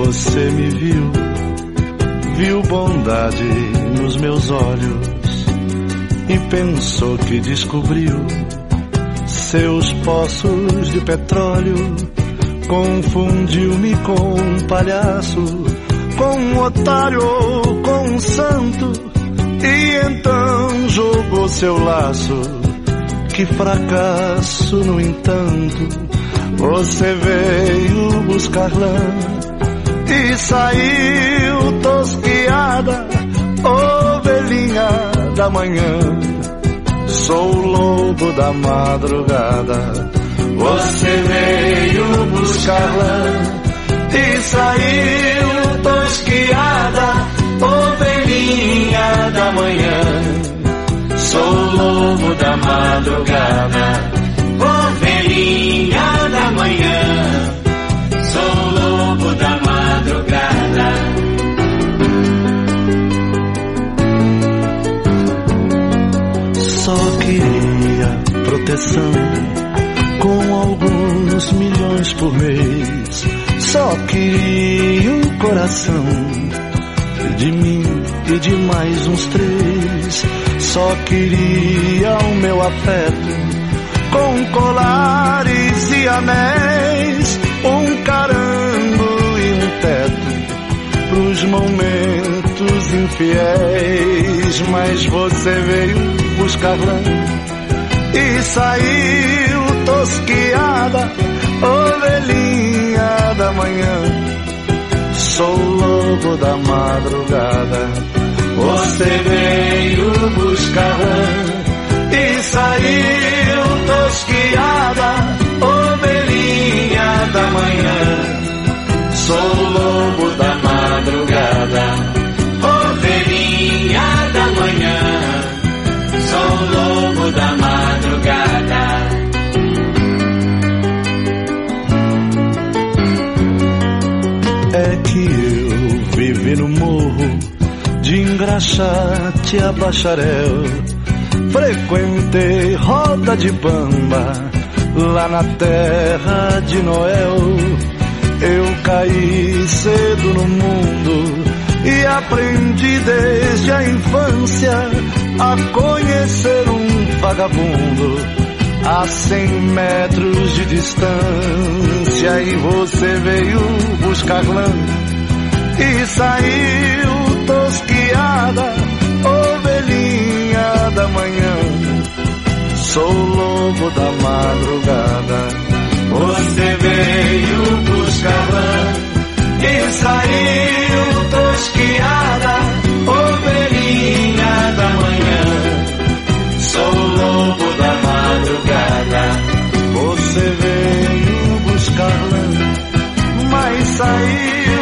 você me viu, viu bondade nos meus olhos e pensou que descobriu seus poços de petróleo. Confundiu-me com um palhaço, com um otário ou com um santo, e então jogou seu laço. Que fracasso, no entanto. Você veio buscar lã e saiu tosquiada, ovelhinha da manhã. Sou o lobo da madrugada. Você veio buscar lã e saiu tosquiada, ovelhinha da manhã. Sou o lobo da madrugada, ovelhinha da manhã. Sou o lobo da madrugada. Só queria proteção com alguns milhões por mês. Só queria um coração de mim e de mais uns 3. Só queria o meu afeto com colares e anéis, um carango e um teto pros momentos infiéis. Mas você veio buscar lã e saiu tosquiada, ovelhinha da manhã. Sou o lobo da madrugada. Você veio buscar lã e saiu tosquiada, ovelhinha da manhã. Sou o lobo da madrugada, ovelhinha da manhã. Sou o lobo da madrugada. É que eu vivi no morro de Engraxate a Bacharel. Frequentei roda de bamba lá na terra de Noel. Eu caí cedo no mundo e aprendi desde a infância a conhecer um vagabundo a 100 metros de distância. E você veio buscar lã e saiu tosquiada, ovelhinha da manhã. Sou o lobo da madrugada. Você veio buscar lã e saiu tosquiada, ovelhinha da manhã. Sou o lobo da madrugada. Você veio buscar lã, mas saiu